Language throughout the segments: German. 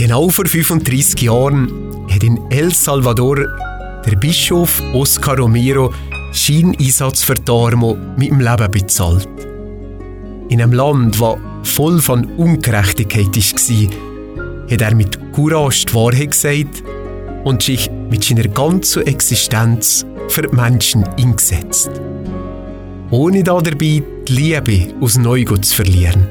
Genau vor 35 Jahren hat in El Salvador der Bischof Oscar Romero Scheineinsatz für die Armen mit dem Leben bezahlt. In einem Land, das voll von Ungerechtigkeit war, hat er mit Courage die Wahrheit gesagt und sich mit seiner ganzen Existenz für die Menschen eingesetzt. Ohne dabei die Liebe aus Neugut zu verlieren.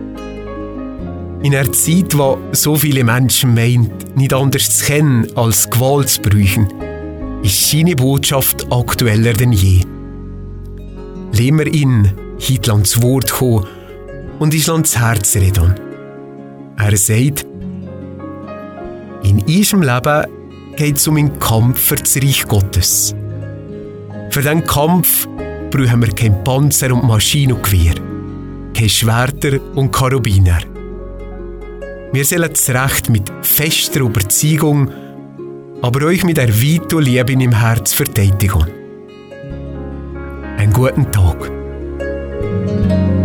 In einer Zeit, wo so viele Menschen meinen, nicht anders zu kennen als Gewalt zu brauchen, ist seine Botschaft aktueller denn je. Lassen wir ihn heute ans Wort kommen und uns ans Herz reden. Er sagt, in unserem Leben geht es um einen Kampf für das Reich Gottes. Für diesen Kampf brauchen wir kein Panzer und Maschinengewehr, keine Schwerter und Karabiner. Wir sollen das Recht mit fester Überzeugung, aber euch mit erweiterter Liebe im Herz verteidigen. Einen guten Tag.